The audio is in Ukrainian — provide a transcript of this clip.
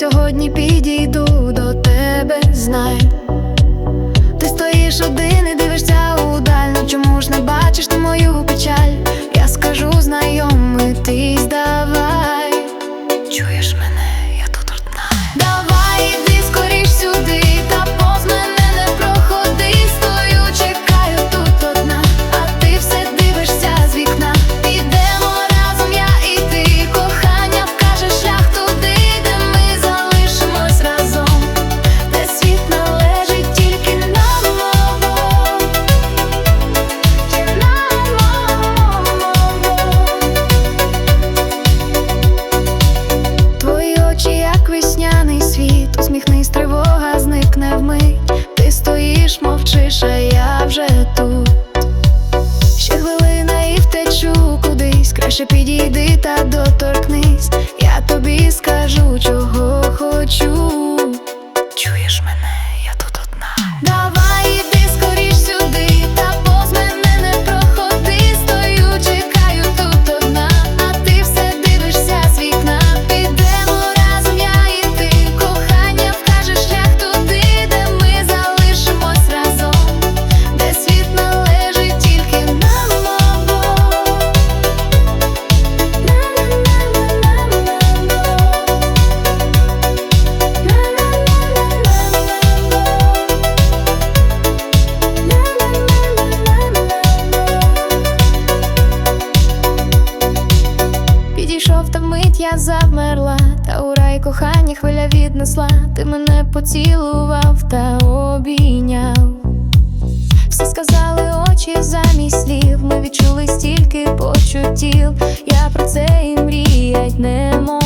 сьогодні підійду до тебе, знай. Ти стоїш один і дивишся удаль, ну чому ж не бачиш ти мою печаль? Я скажу знайомитись, давай. Чуєш мене, я тут одна. Давай, іди скоріш сюди, та повз мене не проходи. Стою, чекаю тут одна, а ти все дивишся з вікна. Підемо разом я і ти, кохання вкаже шлях туди, де ми залишимось разом, де світ належить тільки нам обом. Твої очі, як весняний світ, усміхнись, тривога зникне вмить. Ти стоїш, мовчиш, а я вже тут. Ще хвилина і втечу кудись, краще підійди та доторкнись. Я тобі скажу, чого хочу. Чуєш мене, я тут одна. Давай, іди скоріш сюди, та повз мене не проходи. Стою, чекаю тут одна, а ти все дивишся з вікна. Підемо разом я і ти, кохання вкаже шлях туди, де ми залишимось разом, де світ належить тільки нам обом. Підійшов та вмить я завмерла, та у рай кохання хвиля віднесла. Ти мене поцілував та обійняв. Все сказали очі замість слів, ми відчули стільки почуттів. Я про це і мріять не можу.